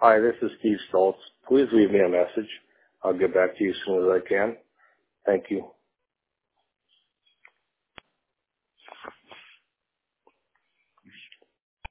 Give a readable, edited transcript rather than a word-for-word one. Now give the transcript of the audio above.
Hi, this is Steve Stoltz. Please leave me a message. I'll get back to you as soon as I can. Thank you.